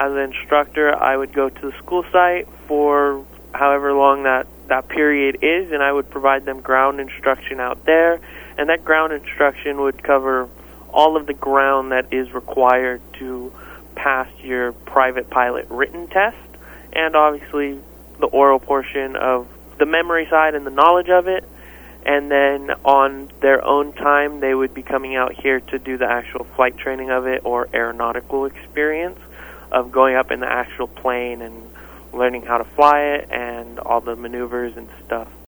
as an instructor, I would go to the school site for however long that period is, and I would provide them ground instruction out there. And that ground instruction would cover all of the ground that is required to pass your private pilot written test, and obviously the oral portion of the memory side and the knowledge of it. And then on their own time, they would be coming out here to do the actual flight training of it, or aeronautical experience of going up in the actual plane and learning how to fly it and all the maneuvers and stuff.